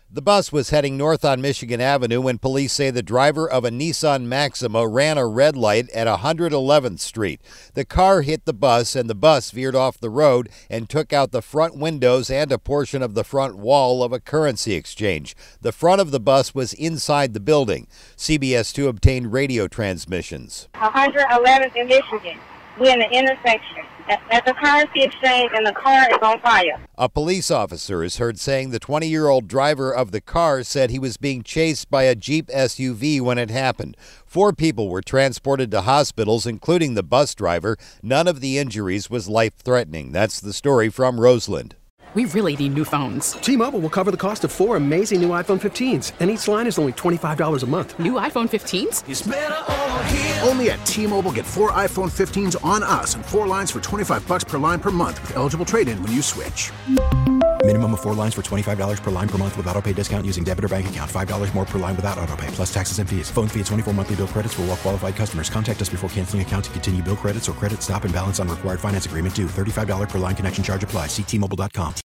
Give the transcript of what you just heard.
The bus was heading north on Michigan Avenue when police say the driver of a Nissan Maxima ran a red light at 111th Street. The car hit the bus and the bus veered off the road and took out the front windows and a portion of the front wall of a currency exchange. The front of the bus was inside the building. CBS 2 obtained radio transmissions. 111th in Michigan. We're in the intersection at the currency exchange, and the car is on fire. A police officer is heard saying the 20-year-old driver of the car said he was being chased by a Jeep SUV when it happened. 4 people were transported to hospitals, including the bus driver. None of the injuries was life-threatening. That's the story from Roseland. We really need new phones. T-Mobile will cover the cost of 4 amazing new iPhone 15s, and each line is only $25 a month. New iPhone 15s? It's better over here. Only at T-Mobile, get 4 iPhone 15s on us and 4 lines for $25 per line per month with eligible trade-in when you switch. Minimum of 4 lines for $25 per line per month with autopay discount using debit or bank account. $5 more per line without autopay, plus taxes and fees. Phone fee at 24 monthly bill credits for well-qualified customers. Contact us before canceling account to continue bill credits or credit stop and balance on required finance agreement due. $35 per line connection charge applies. See T-Mobile.com.